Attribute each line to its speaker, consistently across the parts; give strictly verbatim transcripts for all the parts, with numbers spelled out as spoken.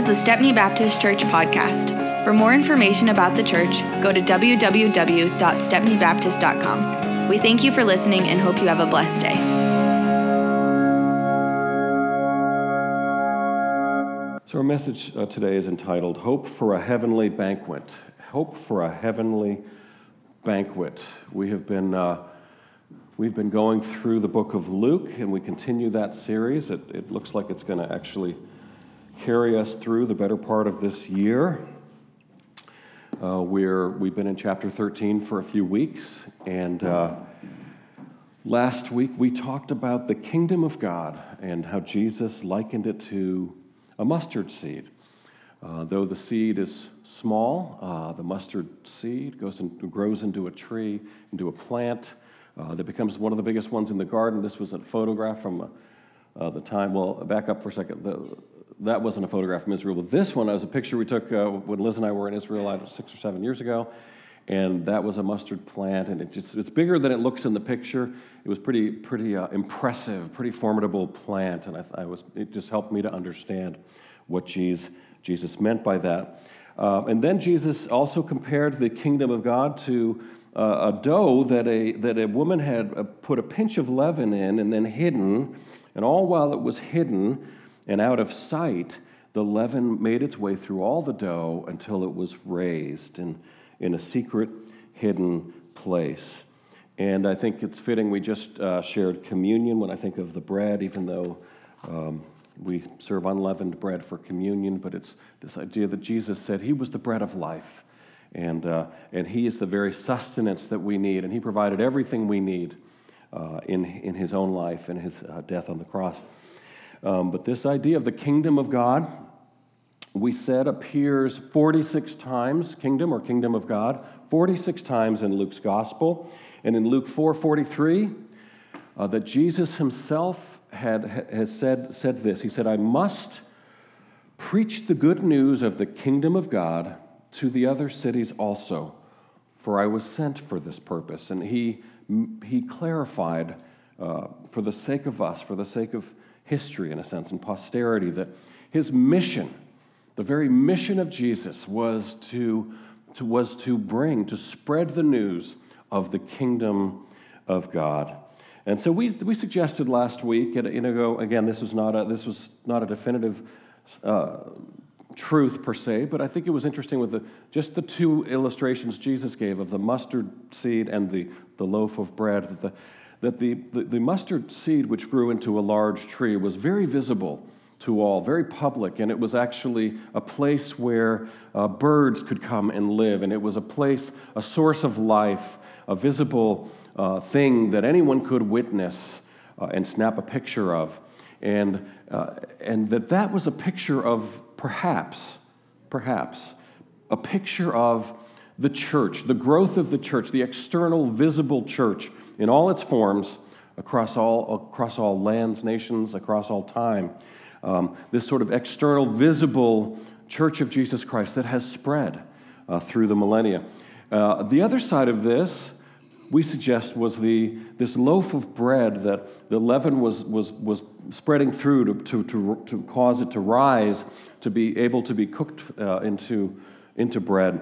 Speaker 1: the Stepney Baptist Church podcast. For more information about the church, go to w w w dot stepney baptist dot com. We thank you for listening and hope you have a blessed day.
Speaker 2: So our message uh, today is entitled, Hope for a Heavenly Banquet. Hope for a Heavenly Banquet. We have been, uh, we've been going through the book of Luke, and we continue that series. It, it looks like it's going to actually carry us through the better part of this year. Uh, we're, we've been in chapter thirteen for a few weeks, and uh, last week we talked about the kingdom of God and how Jesus likened it to a mustard seed. Uh, though the seed is small, uh, the mustard seed goes and grows into a tree, into a plant uh, that becomes one of the biggest ones in the garden. This was a photograph from uh, the time, well, back up for a second. The, that wasn't a photograph from Israel, but this one was a picture we took uh, when Liz and I were in Israel uh, six or seven years ago, and that was a mustard plant, and it just, it's bigger than it looks in the picture. It was pretty pretty uh, impressive, pretty formidable plant, and I, I was it just helped me to understand what Jesus, Jesus meant by that. Uh, and then Jesus also compared the kingdom of God to uh, a dough that a that a woman had uh, put a pinch of leaven in and then hidden, and all while it was hidden and out of sight, the leaven made its way through all the dough until it was raised in, in a secret, hidden place. And I think it's fitting we just uh, shared communion when I think of the bread, even though um, we serve unleavened bread for communion, but it's this idea that Jesus said he was the bread of life, and uh, and he is the very sustenance that we need, and he provided everything we need uh, in, in his own life and his uh, death on the cross. Um, but this idea of the kingdom of God, we said, appears forty-six times, kingdom or kingdom of God, forty-six times in Luke's gospel. And in Luke four forty-three, uh, that Jesus himself had has said, said this. He said, I must preach the good news of the kingdom of God to the other cities also, for I was sent for this purpose. And he, he clarified uh, for the sake of us, for the sake of history, in a sense, and posterity, that his mission, the very mission of Jesus, was to, to, was to bring, to spread the news of the kingdom of God. And so we we suggested last week, and you know, again, this was not a this was not a definitive uh, truth per se, but I think it was interesting with the just the two illustrations Jesus gave of the mustard seed and the, the loaf of bread, that the that the, the, the mustard seed, which grew into a large tree, was very visible to all, very public, and it was actually a place where uh, birds could come and live, and it was a place, a source of life, a visible uh, thing that anyone could witness uh, and snap a picture of, and uh, and that that was a picture of perhaps, perhaps, a picture of the church, the growth of the church, the external, visible church, in all its forms, across all across all lands, nations, across all time. Um, this sort of external, visible church of Jesus Christ that has spread uh, through the millennia. Uh, the other side of this, we suggest, was the this loaf of bread that the leaven was was was spreading through to to to, to cause it to rise, to be able to be cooked uh, into into bread.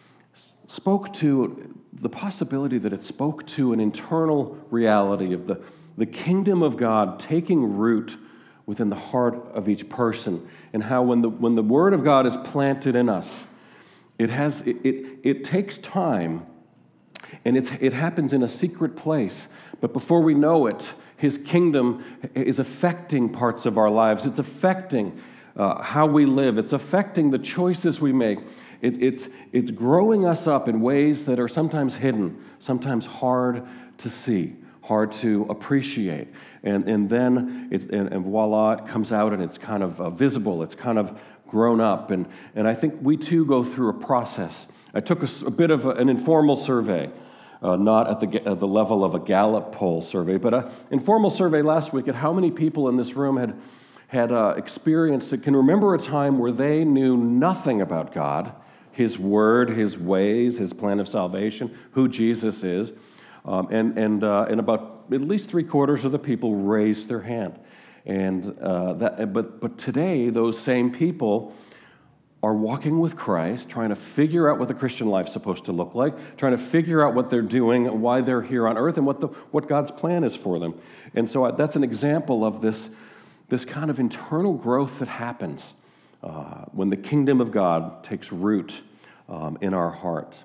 Speaker 2: Spoke to the possibility that it spoke to an internal reality of the, the kingdom of God taking root within the heart of each person, and how when the when the word of God is planted in us, it has it it, it takes time, and it's it happens in a secret place. But before we know it, his kingdom is affecting parts of our lives. It's affecting uh, how we live. It's affecting the choices we make. It, it's, it's growing us up in ways that are sometimes hidden, sometimes hard to see, hard to appreciate. And, and then, it, and, and voila, it comes out and it's kind of uh, visible. It's kind of grown up. And, and I think we too go through a process. I took a, a bit of a, an informal survey, uh, not at the, at the level of a Gallup poll survey, but an informal survey last week at how many people in this room had, had uh, experienced, that can remember a time where they knew nothing about God, his word, his ways, his plan of salvation, who Jesus is. Um, and and, uh, and about at least three quarters of the people raised their hand. And uh, that, but but today, those same people are walking with Christ, trying to figure out what the Christian life's supposed to look like, trying to figure out what they're doing, why they're here on earth, and what the what God's plan is for them. And so that's an example of this, this kind of internal growth that happens uh, when the kingdom of God takes root um, in our hearts.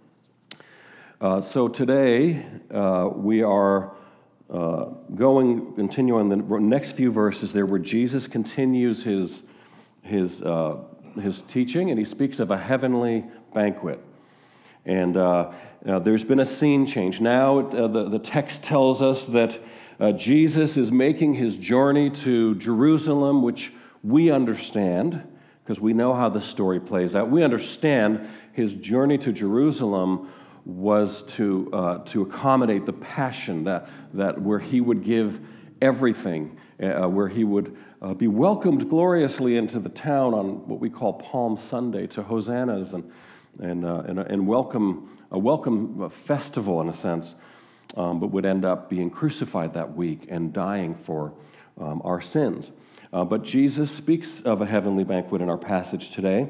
Speaker 2: Uh, so today, uh, we are uh, going, continuing the next few verses there where Jesus continues his his uh, his teaching, and he speaks of a heavenly banquet. And uh, uh, there's been a scene change. Now uh, the, the text tells us that uh, Jesus is making his journey to Jerusalem, which we understand, because we know how the story plays out. We understand his journey to Jerusalem was to uh, to accommodate the passion, that, that where he would give everything, uh, where he would Uh, be welcomed gloriously into the town on what we call Palm Sunday to hosannas and and uh, and, and welcome a welcome festival in a sense, um, but would end up being crucified that week and dying for um, our sins. Uh, but Jesus speaks of a heavenly banquet in our passage today,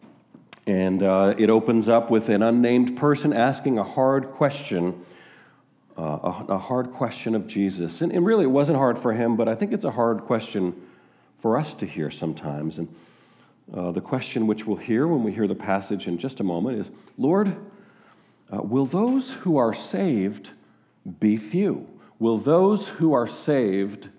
Speaker 2: and uh, it opens up with an unnamed person asking a hard question. Uh, a, a hard question of Jesus. And, and really, it wasn't hard for him, but I think it's a hard question for us to hear sometimes. And uh, the question which we'll hear when we hear the passage in just a moment is, Lord, uh, will those who are saved be few? Will those who are saved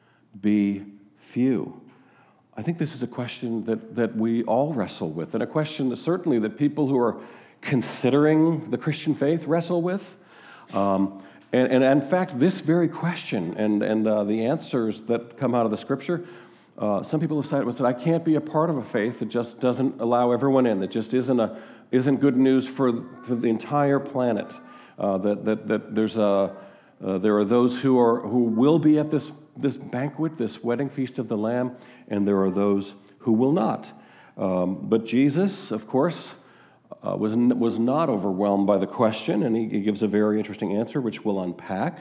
Speaker 2: be few? I think this is a question that, that we all wrestle with, and a question that certainly that people who are considering the Christian faith wrestle with. Um, and, and in fact, this very question and, and uh, the answers that come out of the Scripture, uh, some people have said, said, I can't be a part of a faith that just doesn't allow everyone in, that just isn't a isn't good news for the, for the entire planet. Uh, that that that there's a uh, there are those who are who will be at this this banquet, this wedding feast of the Lamb, and there are those who will not. Um, but Jesus, of course, Uh, was was not overwhelmed by the question, and he, he gives a very interesting answer, which we'll unpack.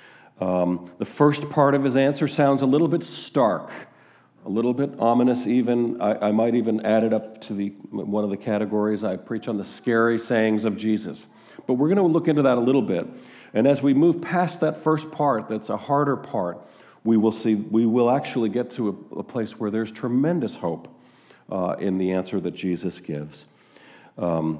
Speaker 2: Um, the first part of his answer sounds a little bit stark, a little bit ominous even. I, I might even add it up to the one of the categories. I preach on the scary sayings of Jesus. But we're going to look into that a little bit. And as we move past that first part, that's a harder part, we will see, we will actually get to a, a place where there's tremendous hope uh, in the answer that Jesus gives. Um,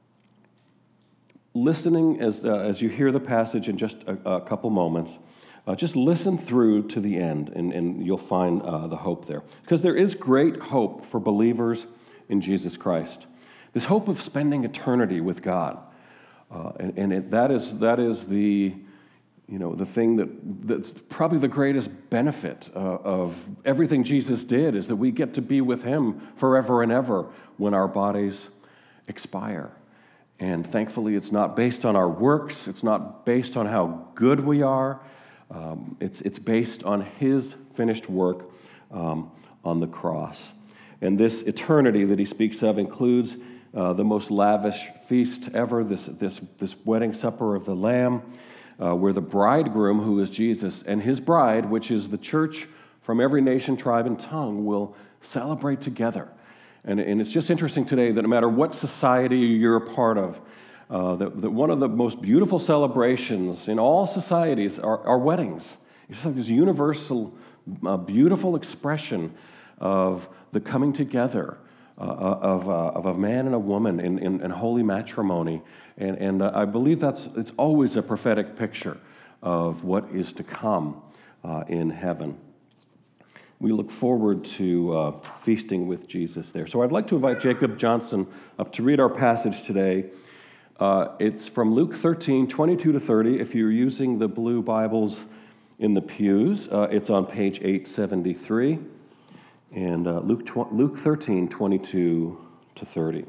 Speaker 2: listening as uh, as you hear the passage in just a, a couple moments, uh, just listen through to the end, and, and you'll find uh, the hope there. Because there is great hope for believers in Jesus Christ. This hope of spending eternity with God, uh, and, and it, that is that is the you know the thing that that's probably the greatest benefit uh, of everything Jesus did, is that we get to be with Him forever and ever when our bodies expire. And thankfully, it's not based on our works. It's not based on how good we are. Um, it's, it's based on His finished work um, on the cross. And this eternity that he speaks of includes uh, the most lavish feast ever, this, this, this wedding supper of the Lamb, uh, where the bridegroom, who is Jesus, and his bride, which is the church from every nation, tribe, and tongue, will celebrate together. And, and it's just interesting today that no matter what society you're a part of, uh, that, that one of the most beautiful celebrations in all societies are, are weddings. It's just like this universal, uh, beautiful expression of the coming together uh, of, uh, of a man and a woman in, in, in holy matrimony. And, and uh, I believe that's it's always a prophetic picture of what is to come uh, in heaven. We look forward to uh, feasting with Jesus there. So I'd like to invite Jacob Johnson up to read our passage today. Uh, it's from Luke thirteen, twenty-two to thirty. If you're using the blue Bibles in the pews, uh, it's on page eight seventy-three. And uh, Luke, tw- Luke thirteen, twenty-two to thirty.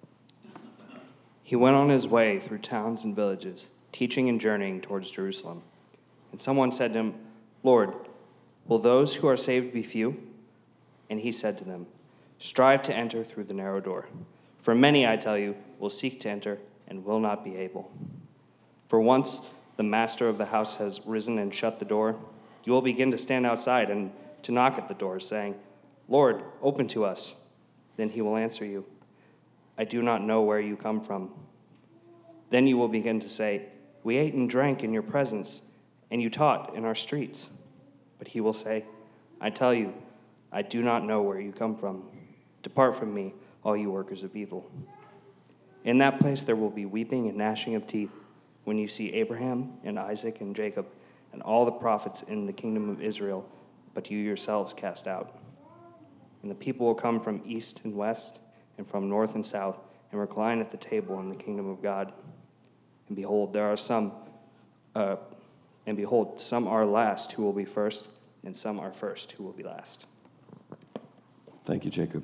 Speaker 3: He went on his way through towns and villages, teaching and journeying towards Jerusalem. And someone said to him, Lord, will those who are saved be few? And he said to them, strive to enter through the narrow door. For many, I tell you, will seek to enter and will not be able. For once the master of the house has risen and shut the door, you will begin to stand outside and to knock at the door, saying, Lord, open to us. Then he will answer you, I do not know where you come from. Then you will begin to say, we ate and drank in your presence, and you taught in our streets. But he will say, I tell you, I do not know where you come from. Depart from me, all you workers of evil. In that place there will be weeping and gnashing of teeth when you see Abraham and Isaac and Jacob and all the prophets in the kingdom of Israel, but you yourselves cast out. And the people will come from east and west and from north and south and recline at the table in the kingdom of God. And behold, there are some, uh, and behold, some are last who will be first, and some are first who will be last.
Speaker 2: Thank you, Jacob.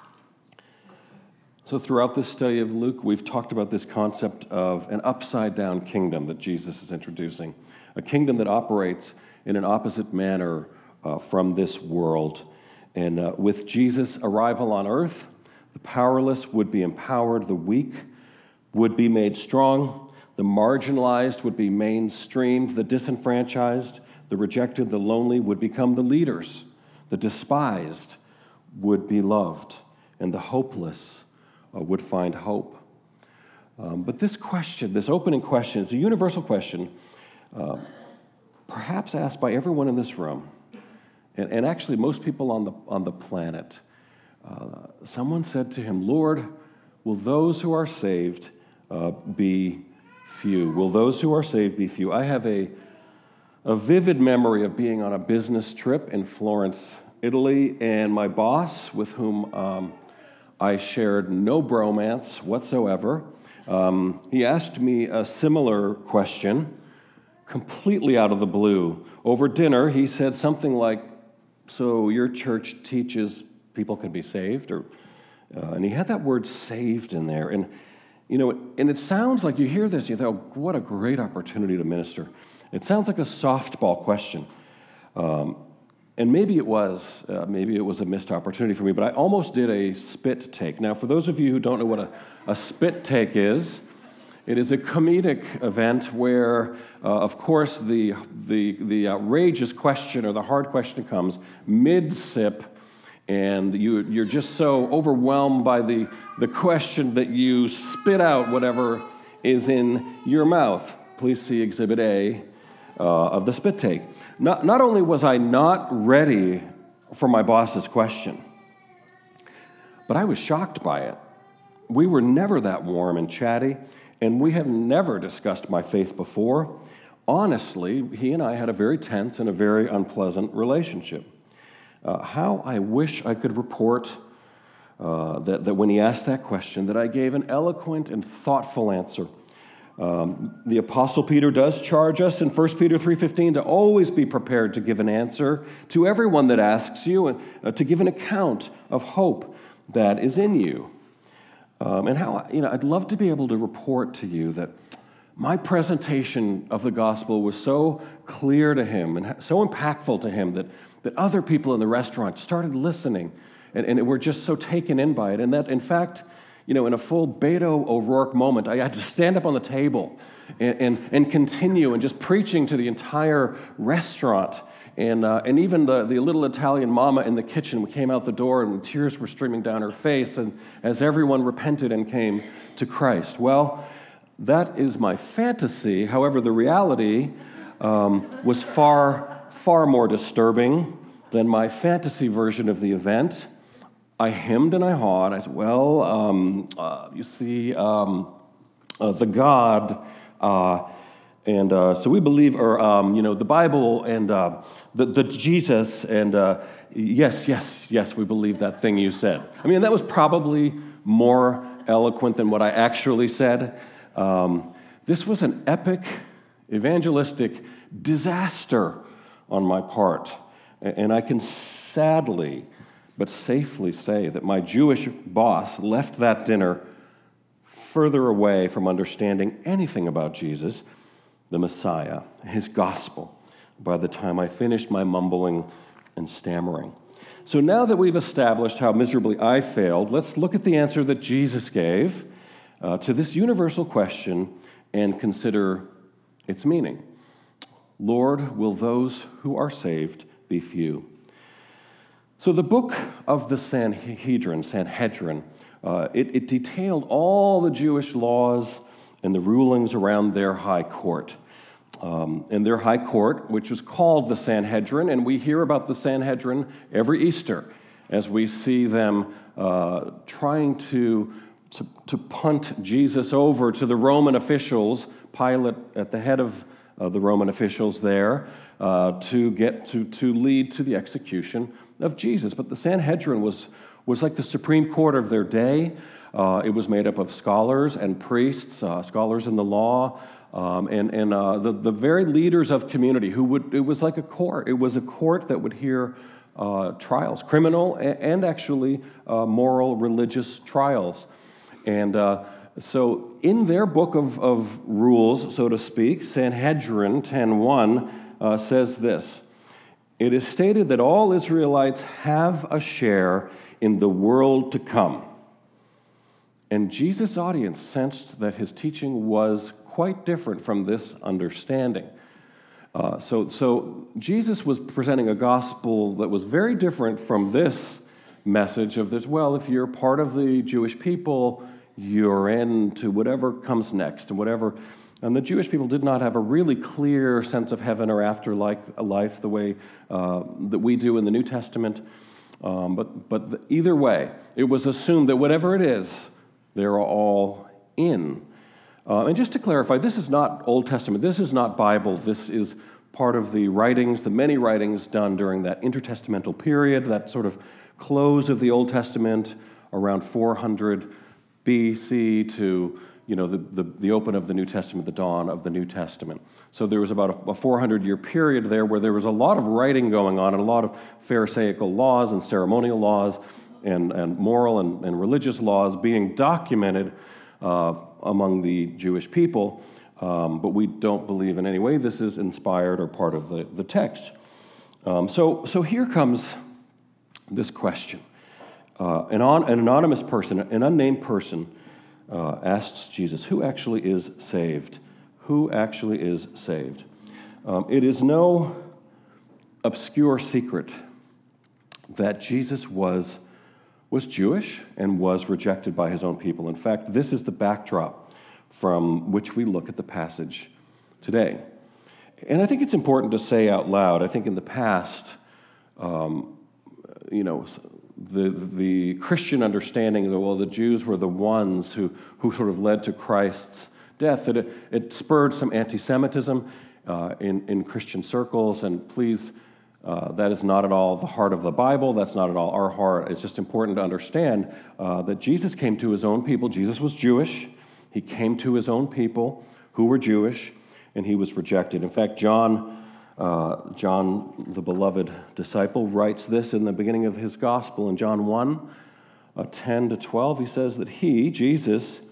Speaker 2: So throughout this study of Luke, we've talked about this concept of an upside-down kingdom that Jesus is introducing, a kingdom that operates in an opposite manner uh, from this world. And uh, with Jesus' arrival on earth, the powerless would be empowered, the weak would be made strong, the marginalized would be mainstreamed, the disenfranchised, the rejected, the lonely would become the leaders, the despised would be loved, and the hopeless uh, would find hope. Um, but this question, this opening question, is a universal question, uh, perhaps asked by everyone in this room, and, and actually most people on the, on the planet. Uh, someone said to him, Lord, will those who are saved uh, be few? Will those who are saved be few? I have a, a vivid memory of being on a business trip in Florence, Italy, and my boss, with whom um, I shared no bromance whatsoever, um, he asked me a similar question, completely out of the blue. Over dinner, he said something like, so your church teaches people can be saved? Or, uh, and he had that word saved in there. And, you know, and it sounds like you hear this, you think, oh, what a great opportunity to minister. It sounds like a softball question. Um, and maybe it was, uh, maybe it was a missed opportunity for me, but I almost did a spit take. Now, for those of you who don't know what a, a spit take is, it is a comedic event where, uh, of course, the, the, the outrageous question or the hard question comes mid-sip, and you, you're just so overwhelmed by the, the question that you spit out whatever is in your mouth. Please see Exhibit A uh, of the spit take. Not, not only was I not ready for my boss's question, but I was shocked by it. We were never that warm and chatty, and we have never discussed my faith before. Honestly, he and I had a very tense and a very unpleasant relationship. Uh, how I wish I could report uh, that, that when he asked that question, that I gave an eloquent and thoughtful answer. Um, the Apostle Peter does charge us in First Peter three fifteen to always be prepared to give an answer to everyone that asks you, and uh, to give an account of hope that is in you. Um, and how, you know, I'd love to be able to report to you that my presentation of the gospel was so clear to him and so impactful to him that that other people in the restaurant started listening and, and were just so taken in by it. And that, in fact, you know, in a full Beto O'Rourke moment, I had to stand up on the table and, and, and continue and just preaching to the entire restaurant. And, uh, and even the, the little Italian mama in the kitchen came out the door and tears were streaming down her face and as everyone repented and came to Christ. Well, that is my fantasy. However, the reality um, was far far more disturbing than my fantasy version of the event. I hemmed and I hawed. I said, well, um, uh, you see, um, uh, the God, uh, and uh, so we believe, or, um, you know, the Bible and uh, the, the Jesus, and uh, yes, yes, yes, we believe that thing you said. I mean, that was probably more eloquent than what I actually said. Um, this was an epic evangelistic disaster on my part. And I can sadly but safely say that my Jewish boss left that dinner further away from understanding anything about Jesus, the Messiah, his gospel, by the time I finished my mumbling and stammering. So now that we've established how miserably I failed, let's look at the answer that Jesus gave uh, to this universal question and consider its meaning. Lord, will those who are saved be few? So the book of the Sanhedrin, Sanhedrin, uh, it, it detailed all the Jewish laws and the rulings around their high court. Um, and their high court, which was called the Sanhedrin, and we hear about the Sanhedrin every Easter as we see them uh, trying to, to, to punt Jesus over to the Roman officials, Pilate at the head of uh, the Roman officials there, uh, to get to, to lead to the execution of Jesus. But the Sanhedrin was, was like the Supreme Court of their day. Uh, it was made up of scholars and priests, uh, scholars in the law, um, and, and uh, the, the very leaders of community who would, it was like a court. It was a court that would hear uh, trials, criminal and, and actually uh, moral, religious trials. And uh, so in their book of, of rules, so to speak, Sanhedrin ten one uh, says this: "It is stated that all Israelites have a share in the world to come." And Jesus' audience sensed that his teaching was quite different from this understanding. Uh, so, so Jesus was presenting a gospel that was very different from this message of this, well, if you're part of the Jewish people, you're in to whatever comes next and whatever. And the Jewish people did not have a really clear sense of heaven or afterlife life the way uh, that we do in the New Testament. Um, but but the, either way, it was assumed that whatever it is, they're all in. Uh, and just to clarify, this is not Old Testament. This is not Bible. This is part of the writings, the many writings done during that intertestamental period, that sort of close of the Old Testament around four hundred B C to, you know, the, the, the open of the New Testament, the dawn of the New Testament. So there was about a, a four hundred year period there where there was a lot of writing going on and a lot of Pharisaical laws and ceremonial laws and, and moral and, and religious laws being documented uh, among the Jewish people, um, but we don't believe in any way this is inspired or part of the, the text. Um, so, so here comes this question. Uh, an, on, an anonymous person, an unnamed person, uh, asks Jesus, who actually is saved? Who actually is saved? Um, it is no obscure secret that Jesus was was Jewish and was rejected by his own people. In fact, this is the backdrop from which we look at the passage today. And I think it's important to say out loud, I think in the past, um, you know, the the Christian understanding that, well, the Jews were the ones who, who sort of led to Christ's death, that it, it spurred some anti-Semitism uh, in, in Christian circles, and please, Uh, that is not at all the heart of the Bible. That's not at all our heart. It's just important to understand uh, that Jesus came to his own people. Jesus was Jewish. He came to his own people who were Jewish, and he was rejected. In fact, John, uh, John, the beloved disciple, writes this in the beginning of his gospel in John one, uh, ten to twelve. He says that he, Jesus,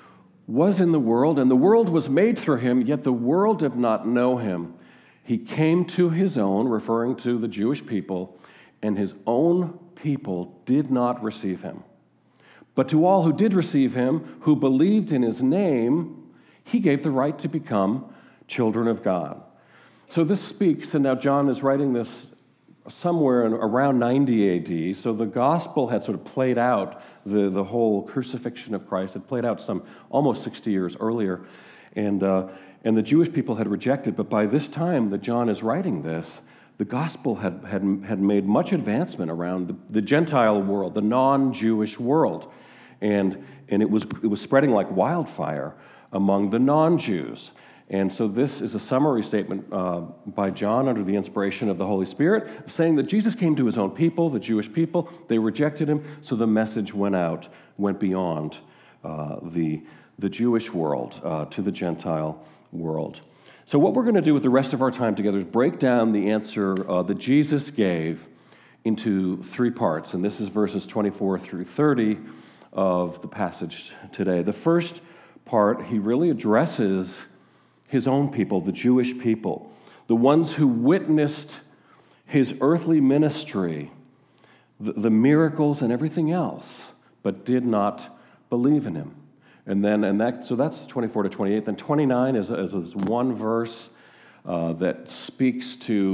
Speaker 2: was in the world, and the world was made through him, yet the world did not know him. He came to his own, referring to the Jewish people, and his own people did not receive him. But to all who did receive him, who believed in his name, he gave the right to become children of God. So this speaks, and now John is writing this somewhere in, around ninety A D, so the gospel had sort of played out, the, the whole crucifixion of Christ had played out some almost sixty years earlier, and uh, And the Jewish people had rejected, but by this time that John is writing this, the gospel had, had, had made much advancement around the, the Gentile world, the non-Jewish world. And, and it was, it was spreading like wildfire among the non-Jews. And so this is a summary statement uh, by John under the inspiration of the Holy Spirit, saying that Jesus came to his own people, the Jewish people. They rejected him, so the message went out, went beyond uh, the, the Jewish world uh, to the Gentile world. So what we're going to do with the rest of our time together is break down the answer uh, that Jesus gave into three parts, and this is verses twenty-four through thirty of the passage today. The first part, he really addresses his own people, the Jewish people, the ones who witnessed his earthly ministry, the, the miracles and everything else, but did not believe in him. And then, and that, so that's twenty-four to twenty-eight. Then twenty-nine is, is, is one verse uh, that speaks to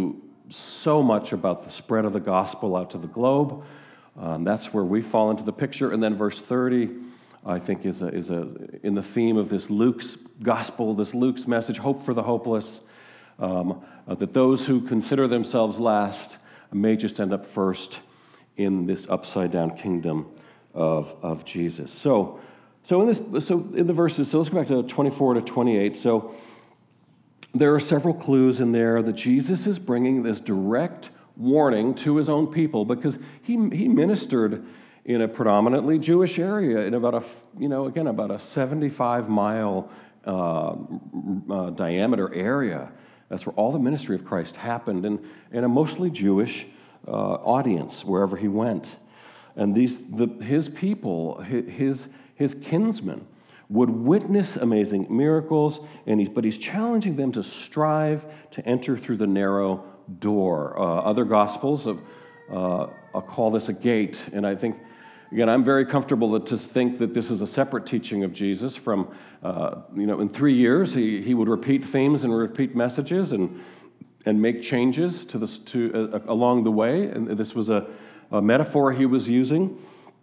Speaker 2: so much about the spread of the gospel out to the globe. Um, that's where we fall into the picture. And then verse thirty, I think, is a, is a in the theme of this Luke's gospel, this Luke's message, hope for the hopeless, um, uh, that those who consider themselves last may just end up first in this upside-down kingdom of, of Jesus. So, so in this, so in the verses, so let's go back to twenty-four to twenty-eight. So there are several clues in there that Jesus is bringing this direct warning to his own people, because he he ministered in a predominantly Jewish area, in about a, you know, again, about a seventy-five mile uh, uh, diameter area. That's where all the ministry of Christ happened, and in a mostly Jewish uh, audience wherever he went. And these, the, his people, his his kinsmen, would witness amazing miracles, and he's, but he's challenging them to strive to enter through the narrow door. Uh, other Gospels uh, uh, call this a gate, and I think, again, I'm very comfortable to think that this is a separate teaching of Jesus from, uh, you know, in three years, he, he would repeat themes and repeat messages and and make changes to this to uh, along the way, and this was a, a metaphor he was using.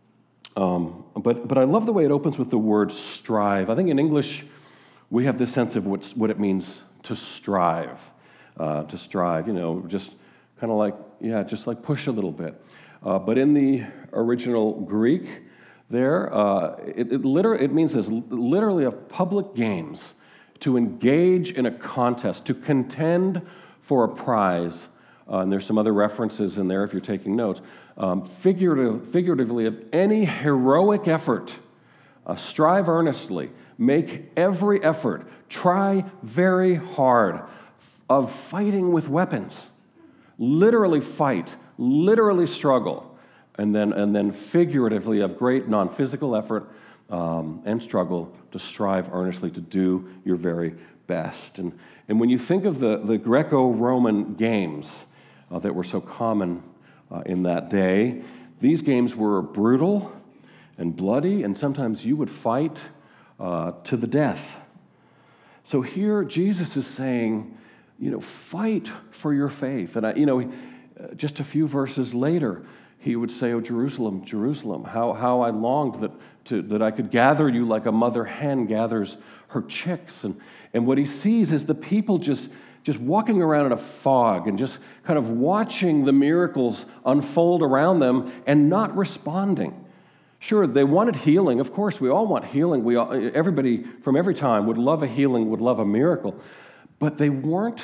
Speaker 2: Um, but but I love the way it opens with the word strive. I think in English, we have this sense of what's, what it means to strive. Uh, to strive, you know, just kind of like, yeah, just like push a little bit. Uh, but in the original Greek there, uh, it, it, liter- it means this, literally of public games, to engage in a contest, to contend for a prize. Uh, and there's some other references in there if you're taking notes. Um, figurative, figuratively, of any heroic effort, uh, strive earnestly, make every effort, try very hard, of fighting with weapons. Literally fight, literally struggle, and then and then figuratively of great non-physical effort um, and struggle to strive earnestly to do your very best. And and when you think of the, the Greco-Roman games uh, that were so common uh, in that day, these games were brutal and bloody, and sometimes you would fight uh, to the death. So here Jesus is saying, you know, fight for your faith. And, I, you know, just a few verses later, he would say, oh, Jerusalem, Jerusalem, how, how I longed that, to, that I could gather you like a mother hen gathers her chicks. And, and what he sees is the people just, just walking around in a fog and just kind of watching the miracles unfold around them and not responding. Sure, they wanted healing. Of course, we all want healing. We all, everybody from every time would love a healing, would love a miracle. But they weren't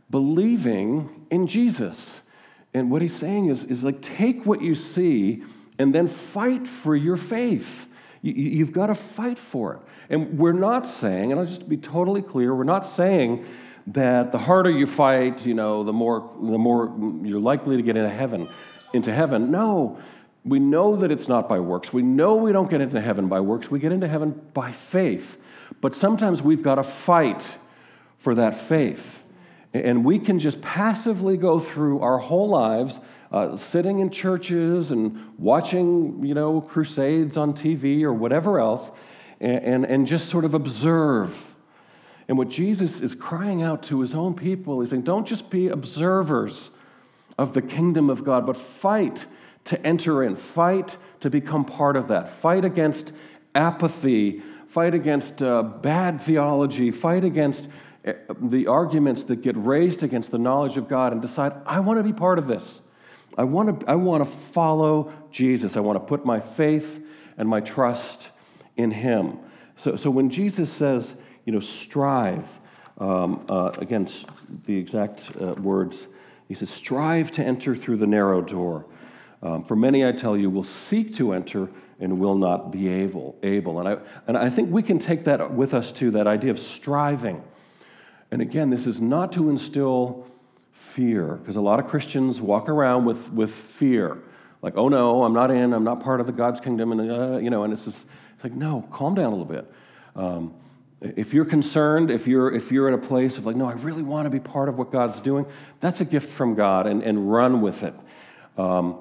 Speaker 2: believing in Jesus. And what he's saying is, is like, take what you see and then fight for your faith. You, you've got to fight for it. And we're not saying, and I'll just be totally clear, we're not saying that the harder you fight, you know, the more the more you're likely to get into heaven. Into heaven. No, we know that it's not by works. We know we don't get into heaven by works. We get into heaven by faith. But sometimes we've got to fight for that faith. And we can just passively go through our whole lives uh, sitting in churches and watching, you know, crusades on T V or whatever else, and, and, and just sort of observe. And what Jesus is crying out to his own people, he's saying, don't just be observers of the kingdom of God, but fight to enter in, fight to become part of that, fight against apathy, fight against uh, bad theology, fight against the arguments that get raised against the knowledge of God, and decide, I want to be part of this. I want to I want to follow Jesus. I want to put my faith and my trust in him. So, so when Jesus says, you know, strive, um, uh, again, the exact uh, words, he says, strive to enter through the narrow door. Um, for many, I tell you, will seek to enter and will not be able. able. And I and I think we can take that with us too, that idea of striving. And again, this is not to instill fear, because a lot of Christians walk around with, with fear, like, oh no, I'm not in, I'm not part of the God's kingdom, and uh, you know, and it's just, it's like, no, calm down a little bit. Um, if you're concerned, if you're if you're at a place of like, no, I really want to be part of what God's doing, that's a gift from God, and, and run with it. Um,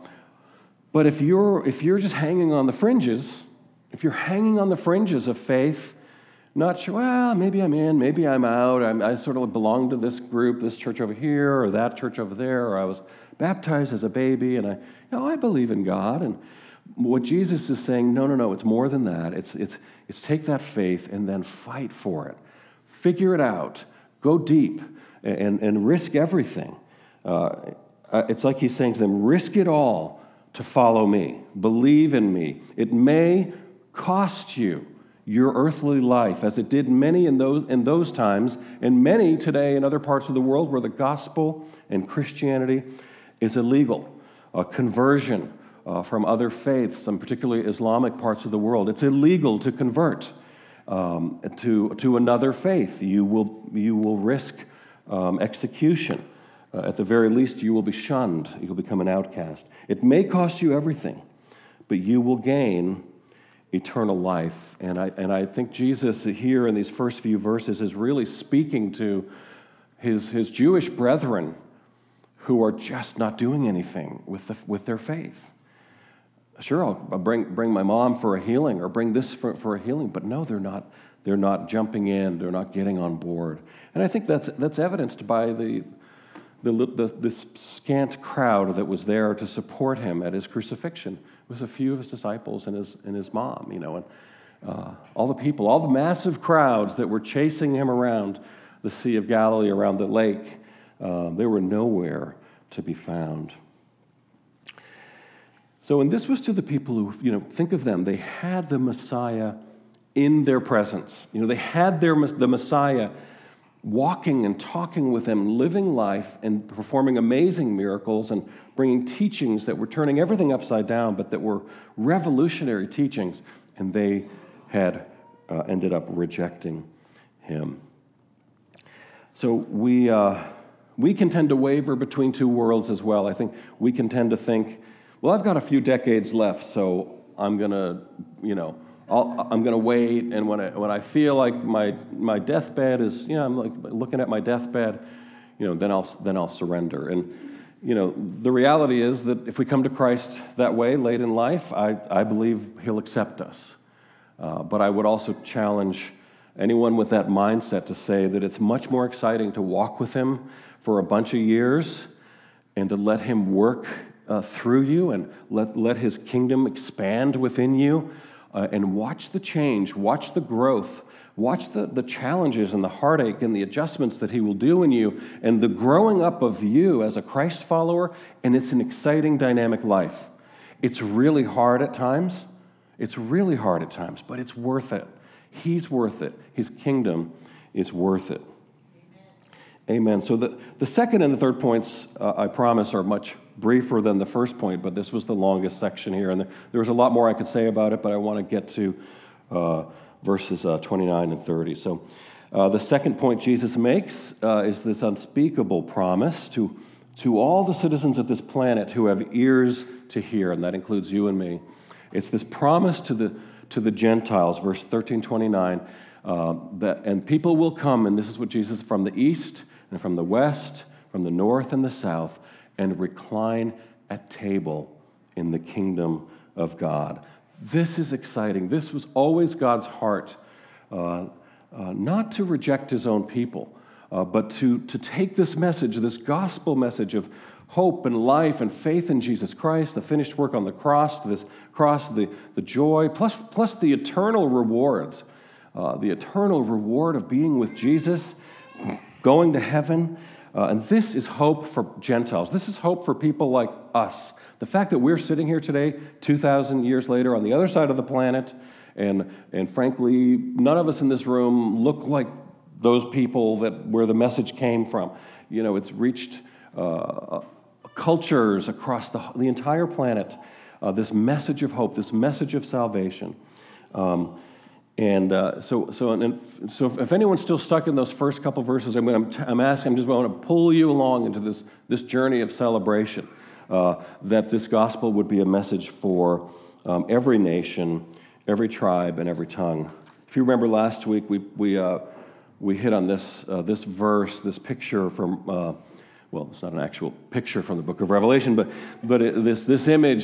Speaker 2: but if you're if you're just hanging on the fringes, if you're hanging on the fringes of faith, Not sure, well, maybe I'm in, maybe I'm out. I'm, I sort of belong to this group, this church over here, or that church over there, or I was baptized as a baby, and I, you know, I believe in God. And what Jesus is saying, no, no, no, it's more than that. It's, it's, it's take that faith and then fight for it. Figure it out. Go deep and, and risk everything. Uh, it's like he's saying to them, risk it all to follow me. Believe in me. It may cost you your earthly life, as it did many in those, in those times, and many today in other parts of the world where the gospel and Christianity is illegal. Uh, conversion uh, from other faiths, and particularly Islamic parts of the world, it's illegal to convert um, to, to another faith. You will, you will risk um, execution. Uh, at the very least, you will be shunned. You'll become an outcast. It may cost you everything, but you will gain eternal life. And I, and I think Jesus here in these first few verses is really speaking to his, his Jewish brethren who are just not doing anything with, the, with their faith. Sure, I'll bring, bring my mom for a healing or bring this for, for a healing, but no, they're not, they're not jumping in, they're not getting on board. And I think that's, that's evidenced by the, the, the this scant crowd that was there to support him at his crucifixion. It was a few of his disciples and his, and his mom, you know, and uh, all the people, all the massive crowds that were chasing him around the Sea of Galilee, around the lake, uh, they were nowhere to be found. So, and this was to the people who, you know, think of them. They had the Messiah in their presence. You know, they had their the Messiah walking and talking with them, living life and performing amazing miracles and bringing teachings that were turning everything upside down, but that were revolutionary teachings, and they had uh, ended up rejecting him. So we uh, we can tend to waver between two worlds as well. I think we can tend to think, well, I've got a few decades left, so I'm gonna, you know, I'll, I'm gonna wait, and when I when I feel like my my deathbed is, you know, I'm like looking at my deathbed, you know, then I'll then I'll surrender. And you know, the reality is that if we come to Christ that way late in life, I I believe He'll accept us. Uh, but I would also challenge anyone with that mindset to say that it's much more exciting to walk with Him for a bunch of years and to let Him work uh, through you and let, let His kingdom expand within you uh, and watch the change, watch the growth, watch the, the challenges and the heartache and the adjustments that He will do in you and the growing up of you as a Christ follower, and it's an exciting, dynamic life. It's really hard at times. It's really hard at times, but it's worth it. He's worth it. His kingdom is worth it. Amen. Amen. So the, the second and the third points, uh, I promise, are much briefer than the first point, but this was the longest section here. And there, there was a lot more I could say about it, but I want to get to uh, verses uh, twenty-nine and thirty. So uh, the second point Jesus makes uh, is this unspeakable promise to, to all the citizens of this planet who have ears to hear, and that includes you and me. It's this promise to the to the Gentiles, verse thirteen twenty-nine, uh, that and people will come, and this is what Jesus, from the east and from the west, from the north and the south, and recline at table in the kingdom of God. This is exciting. This was always God's heart, uh, uh, not to reject His own people, uh, but to, to take this message, this gospel message of hope and life and faith in Jesus Christ, the finished work on the cross, this cross, the, the joy, plus, plus the eternal rewards, uh, the eternal reward of being with Jesus, going to heaven. Uh, and this is hope for Gentiles. This is hope for people like us. The fact that we're sitting here today, two thousand years later, on the other side of the planet, and, and frankly, none of us in this room look like those people that where the message came from. You know, it's reached uh, cultures across the, the entire planet, uh, this message of hope, this message of salvation. Um, and uh, so so and if, so if, if anyone's still stuck in those first couple verses, I'm, I'm, I'm asking, I'm just going to pull you along into this, this journey of celebration, uh, that this gospel would be a message for um, every nation, every tribe, and every tongue. If you remember last week, we we uh, we hit on this uh, this verse, this picture from uh, well, it's not an actual picture from the book of Revelation, but but it, this this image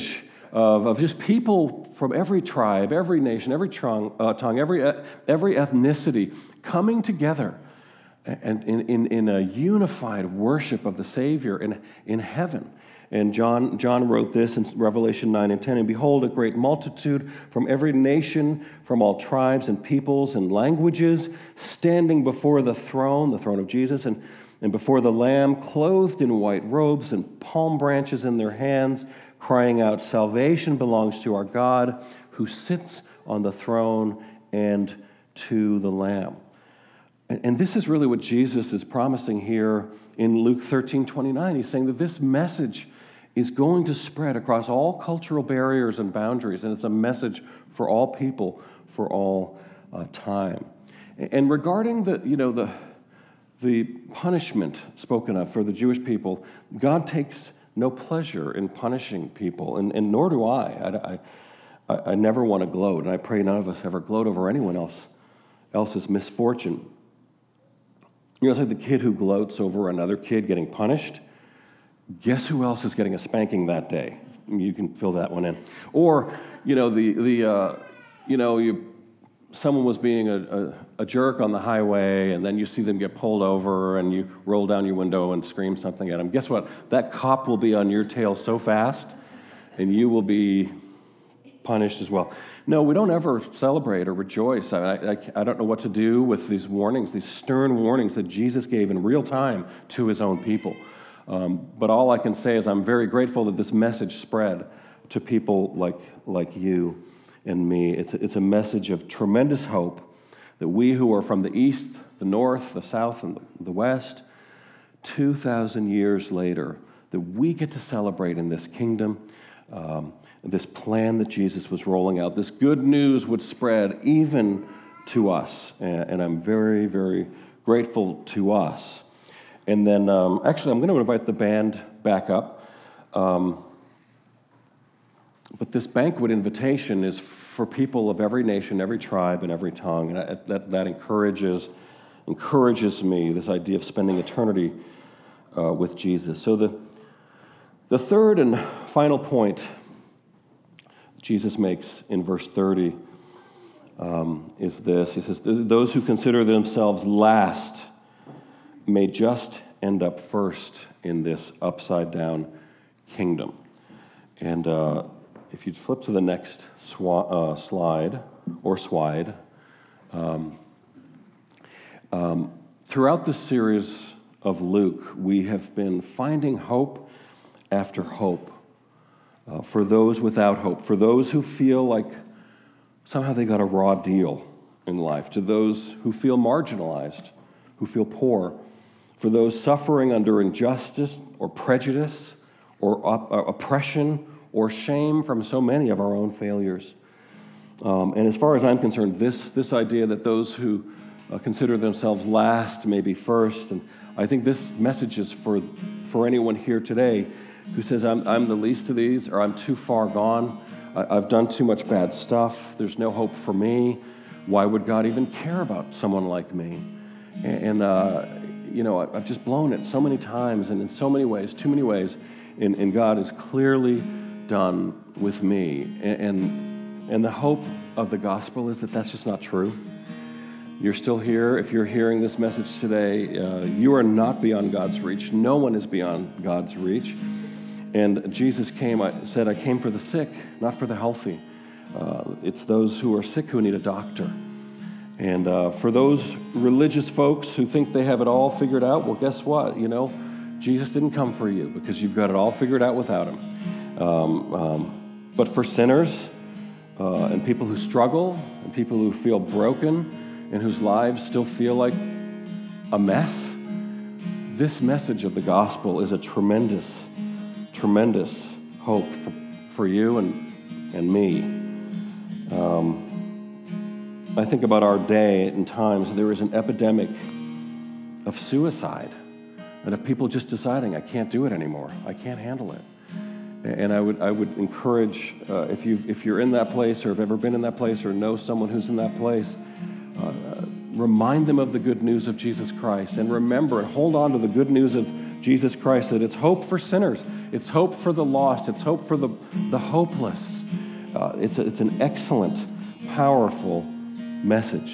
Speaker 2: of, of just people from every tribe, every nation, every tongue, uh, tongue every, every ethnicity coming together and in, in, in a unified worship of the Savior in, in heaven. And John, John wrote this in Revelation nine and ten, and behold, a great multitude from every nation, from all tribes and peoples and languages, standing before the throne, the throne of Jesus, and, and before the Lamb, clothed in white robes and palm branches in their hands, crying out, salvation belongs to our God, who sits on the throne, and to the Lamb. And, and this is really what Jesus is promising here in Luke thirteen twenty-nine. He's saying that this message is going to spread across all cultural barriers and boundaries, and it's a message for all people, for all uh, time. And regarding the, you know, the, the punishment spoken of for the Jewish people, God takes no pleasure in punishing people, and, and nor do I. I, I. I never want to gloat, and I pray none of us ever gloat over anyone else else's misfortune. You know, it's like the kid who gloats over another kid getting punished. Guess who else is getting a spanking that day? You can fill that one in. Or, you know, the the uh, you know, you someone was being a, a, a jerk on the highway, and then you see them get pulled over, and you roll down your window and scream something at them. Guess what? That cop will be on your tail so fast, and you will be punished as well. No, we don't ever celebrate or rejoice. I, I, I don't know what to do with these warnings, these stern warnings that Jesus gave in real time to his own people. Um, but all I can say is I'm very grateful that this message spread to people like, like you and me. It's a, it's a message of tremendous hope that we who are from the east, the north, the south, and the, the west, two thousand years later, that we get to celebrate in this kingdom, um, this plan that Jesus was rolling out. This good news would spread even to us, and, and I'm very, very grateful to us. And then, um, actually, I'm going to invite the band back up. Um, but this banquet invitation is for people of every nation, every tribe, and every tongue. And I, that, that encourages, encourages me, this idea of spending eternity uh, with Jesus. So the, the third and final point Jesus makes in verse thirty um, is this. He says, those who consider themselves last may just end up first in this upside-down kingdom. And uh, if you'd flip to the next swa- uh, slide, or swide, um, um, throughout this series of Luke, we have been finding hope after hope uh, for those without hope, for those who feel like somehow they got a raw deal in life, to those who feel marginalized, who feel poor, for those suffering under injustice or prejudice or op- uh, oppression or shame from so many of our own failures. Um, and as far as I'm concerned, this, this idea that those who uh, consider themselves last may be first, and I think this message is for, for anyone here today who says, I'm, I'm the least of these, or I'm too far gone, I, I've done too much bad stuff, there's no hope for me, why would God even care about someone like me? And, and uh, you know, I've just blown it so many times and in so many ways, too many ways, and, and God is clearly done with me. And, and, and the hope of the gospel is that that's just not true. You're still here. If you're hearing this message today, uh, you are not beyond God's reach. No one is beyond God's reach. And Jesus came, I said, I came for the sick, not for the healthy. Uh, it's those who are sick who need a doctor. And uh, for those religious folks who think they have it all figured out, well, guess what? You know, Jesus didn't come for you because you've got it all figured out without him. Um, um, but for sinners uh, and people who struggle and people who feel broken and whose lives still feel like a mess, this message of the gospel is a tremendous, tremendous hope for, for you and, and me. Um, I think about our day and times, there is an epidemic of suicide and of people just deciding, I can't do it anymore. I can't handle it. And I would I would encourage, uh, if, you if you're in that place or have ever been in that place or know someone who's in that place, uh, remind them of the good news of Jesus Christ, and remember and hold on to the good news of Jesus Christ, that it's hope for sinners, it's hope for the lost, it's hope for the, the hopeless. Uh, it's, a, it's an excellent, powerful message.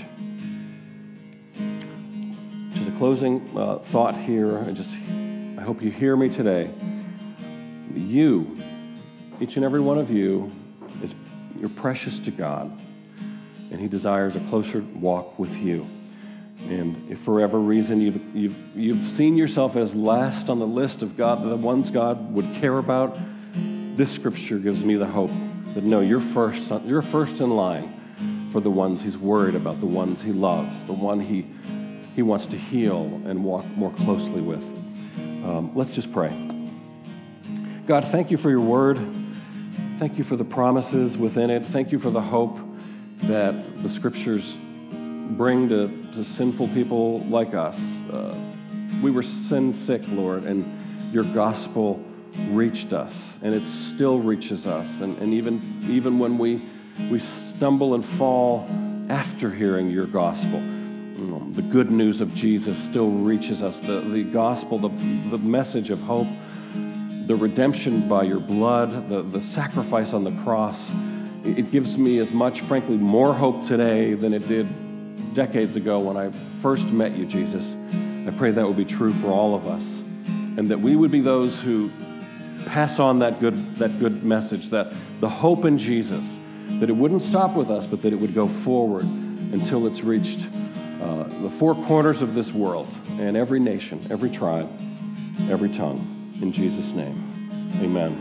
Speaker 2: Just a closing uh, thought here. I just, I hope you hear me today. You, each and every one of you, is you're precious to God, and He desires a closer walk with you. And if for whatever reason you've, you've, you've seen yourself as last on the list of God, the ones God would care about, this scripture gives me the hope that no, you're first, you're first in line for the ones He's worried about, the ones He loves, the one He, he wants to heal and walk more closely with. Um, let's just pray. God, thank you for your word. Thank you for the promises within it. Thank you for the hope that the scriptures bring to, to sinful people like us. Uh, we were sin sick, Lord, and your gospel reached us, and it still reaches us. And, and even, even when we, we stumble and fall after hearing your gospel, um, the good news of Jesus still reaches us. The, the gospel, the, the message of hope, the redemption by your blood, the, the sacrifice on the cross, it, it gives me as much, frankly, more hope today than it did decades ago when I first met you, Jesus. I pray that would be true for all of us, and that we would be those who pass on that good, that good message, that the hope in Jesus, that it wouldn't stop with us, but that it would go forward until it's reached uh, the four corners of this world and every nation, every tribe, every tongue. In Jesus' name, amen.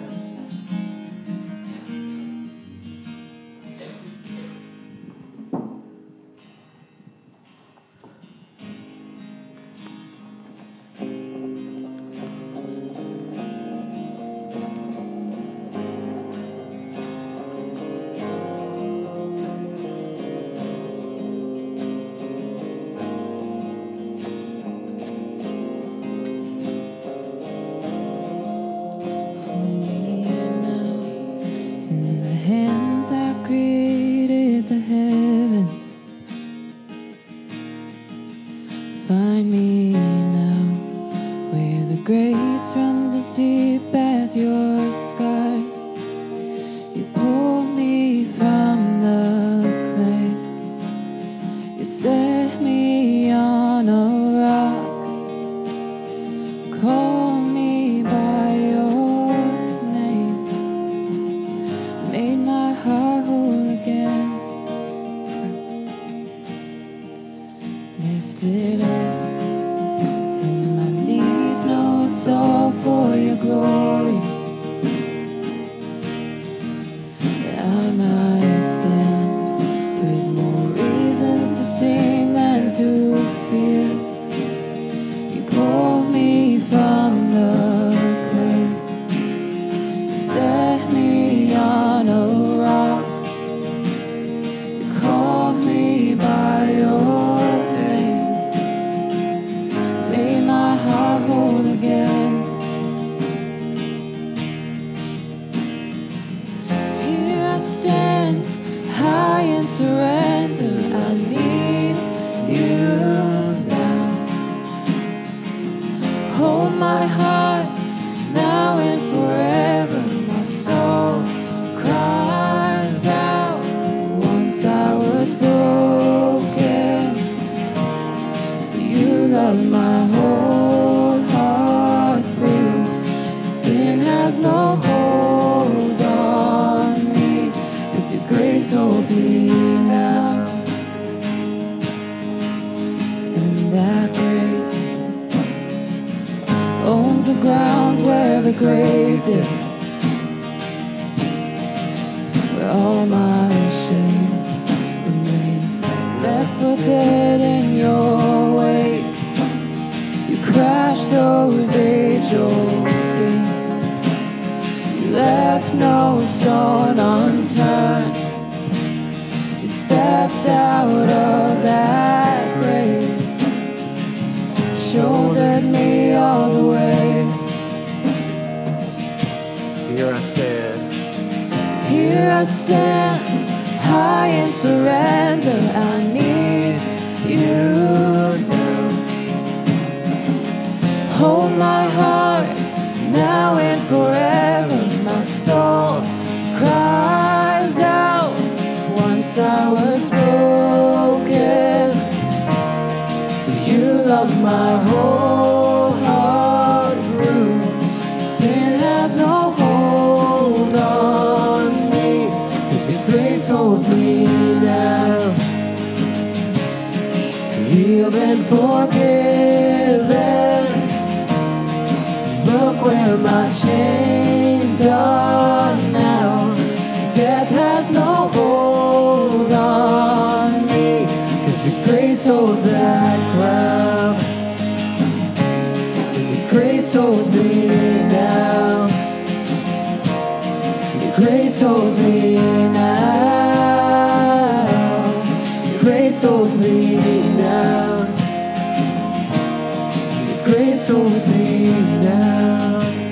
Speaker 4: Find me now, where the grace runs as deep as your scars. You pull me from the clay. You set me on a rock. Call me by your name. Made my heart whole again. Lifted up. It's all for your glory, that I might stand with more reasons to sing than to fear. You pull me from the clay, you set me on a rock, you call me by your name, made my heart whole again. Stand high and surrender. I need you now. Hold my heart now and forever. My soul cries out. Once I was broken, you loved my whole heart through. Sin has no hold on me. His grace holds me now, and that grace owns the ground where the grave did, where all my shame remains, left for dead in your wake. You crashed those age-old gates, you left no stone unturned. You stepped out of that grave, shouldered me all the way.
Speaker 5: Here I stand,
Speaker 4: here I stand, high in surrender. I need you now. Hold my heart now and forever. My soul cries out. Once I was broken, you loved my whole heart through. Sin has no hold on me, 'cause your grace holds me now. Healed and forgiven. Look where my chains are now. Death has no hold on me, 'cause your grace holds that crown. Your grace holds me now. Your grace holds me now. Your grace holds me now. Your grace holds me now.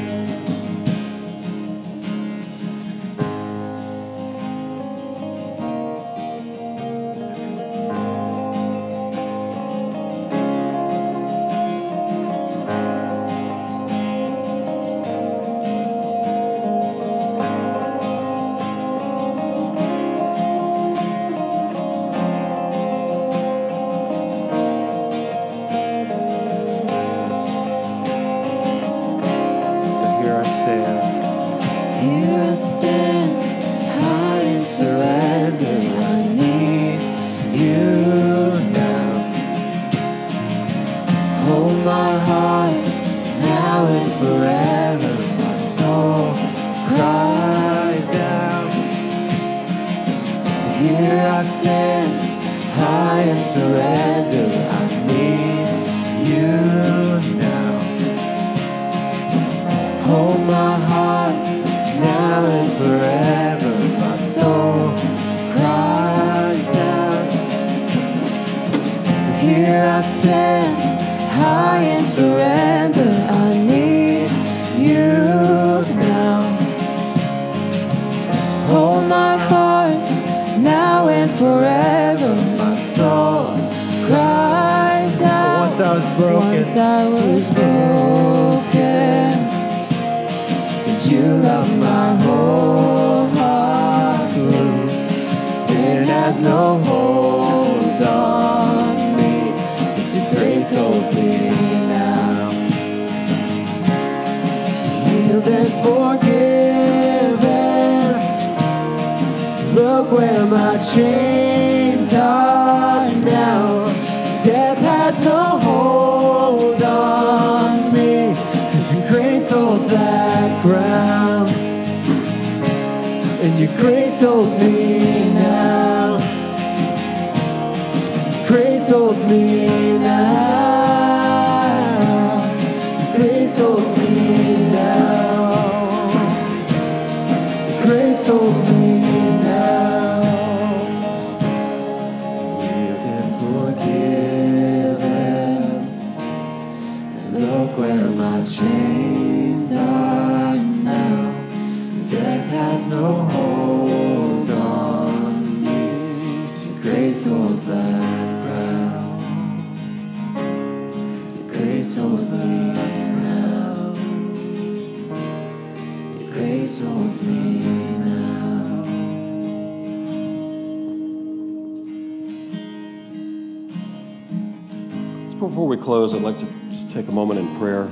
Speaker 2: Before we close, I'd like to just take a moment in prayer.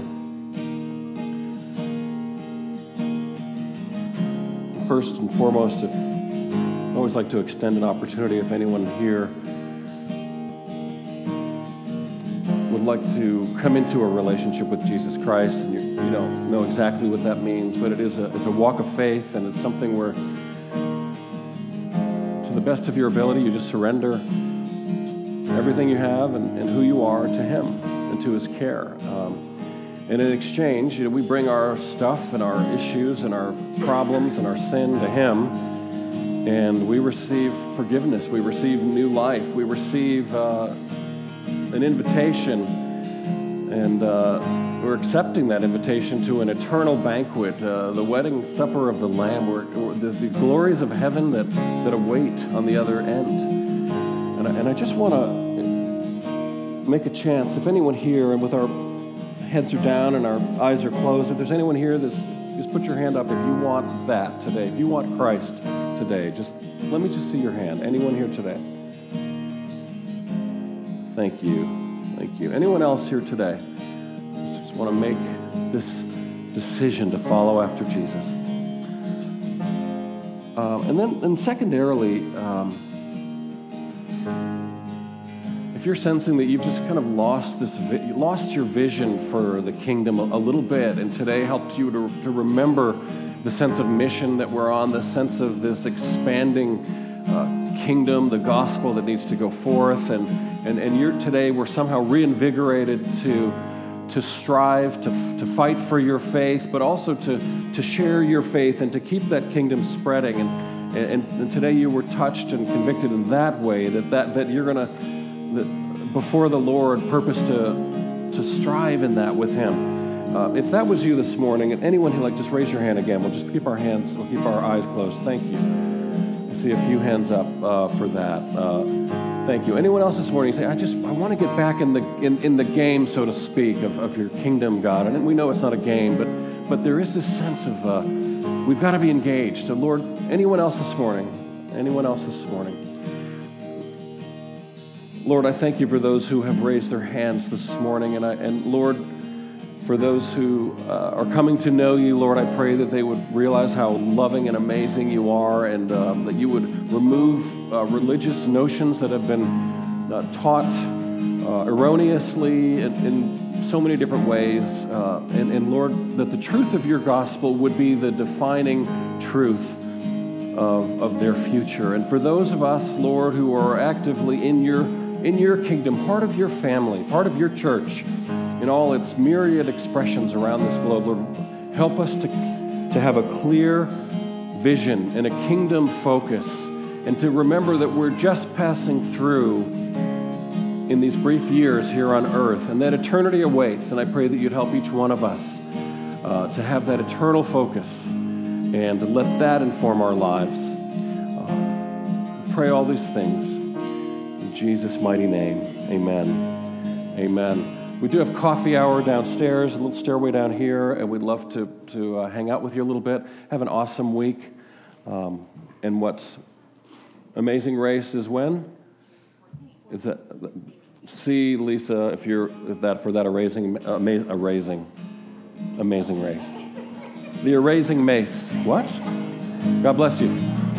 Speaker 2: First and foremost, if I always like to extend an opportunity if anyone here would like to come into a relationship with Jesus Christ, and you, you know know exactly what that means, but it is a, it's a walk of faith, and it's something where, to the best of your ability, you just surrender everything you have and, and who you are to Him and to His care. Um, and in exchange, you know, we bring our stuff and our issues and our problems and our sin to Him, and we receive forgiveness. We receive new life. We receive uh, an invitation, and uh, we're accepting that invitation to an eternal banquet, uh, the wedding supper of the Lamb, where, where the, the glories of heaven that, that await on the other end. And I, and I just want to make a chance. If anyone here, and with our heads are down and our eyes are closed, if there's anyone here that's, just put your hand up if you want that today. If you want Christ today, just let me just see your hand. Anyone here today? Thank you. Thank you. Anyone else here today? Just, just want to make this decision to follow after Jesus. Um, and then, and secondarily, um, if you're sensing that you've just kind of lost this, vi- lost your vision for the kingdom a, a little bit, and today helped you to, to remember the sense of mission that we're on, the sense of this expanding uh, kingdom, the gospel that needs to go forth, and and and you're today we're somehow reinvigorated to to strive to to fight for your faith, but also to to share your faith and to keep that kingdom spreading. And and, and today you were touched and convicted in that way that that that you're gonna. That before the Lord, purpose to to strive in that with Him. Uh, if that was you this morning, and anyone who like, just raise your hand again. We'll just keep our hands, we'll keep our eyes closed. Thank you. I see a few hands up uh, for that. Uh, thank you. Anyone else this morning say, I just I want to get back in the in, in the game, so to speak, of, of your kingdom, God. And we know it's not a game, but but there is this sense of uh, we've got to be engaged. So Lord, anyone else this morning? Anyone else this morning? Lord, I thank you for those who have raised their hands this morning. And, I, and Lord, for those who uh, are coming to know you, Lord, I pray that they would realize how loving and amazing you are, and um, that you would remove uh, religious notions that have been uh, taught uh, erroneously in, in so many different ways. Uh, and, and Lord, that the truth of your gospel would be the defining truth of, of their future. And for those of us, Lord, who are actively in your in your kingdom, part of your family, part of your church, in all its myriad expressions around this globe, Lord, help us to, to have a clear vision and a kingdom focus, and to remember that we're just passing through in these brief years here on earth, and that eternity awaits. And I pray that you'd help each one of us uh, to have that eternal focus and to let that inform our lives. Uh, pray all these things in Jesus' mighty name. Amen. Amen. We do have coffee hour downstairs, a little stairway down here, and we'd love to, to uh, hang out with you a little bit. Have an awesome week. Um, and what's Amazing Race is when? Is that, see, Lisa, if you're if that for that erasing, ama- erasing, Amazing Race. The erasing mace. What? God bless you.